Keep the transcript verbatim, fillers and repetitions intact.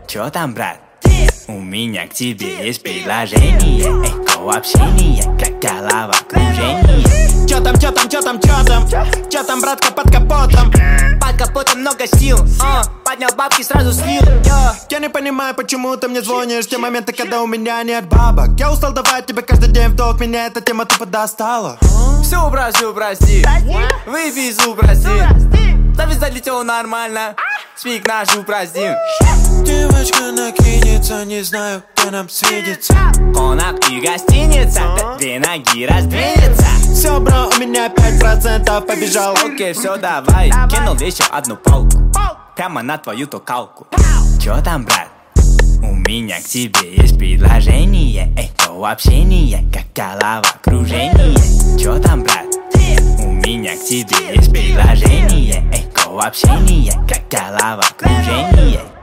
Чё там, брат? У меня к тебе есть предложение. Эй, общение, как головокружение. Чё там, чё там, чё там, чё там? Чё там, братка, под капотом? Под капотом много сил, а, поднял бабки, сразу слил. Я, я не понимаю, почему ты мне звонишь в те моменты, когда у меня нет бабок. Я устал давать тебе каждый день в долг, меня эта тема тупо достала. Все прости, прости, выпей зуб, прости. Завис залетел нормально, спик наш упростим. Девочка накинется, не знаю, где нам свидится. Конак и гостиница, две ноги раздвинется. Все, бро, у меня пять процентов, побежал. Окей, все, давай, кинул еще одну палку прямо на твою токалку. Чё там, брат? У меня к тебе есть предложение. Эй, то общение, как головокружение. Чё там, брат? У меня к тебе есть предложение. Эй, то общение, как головокружение.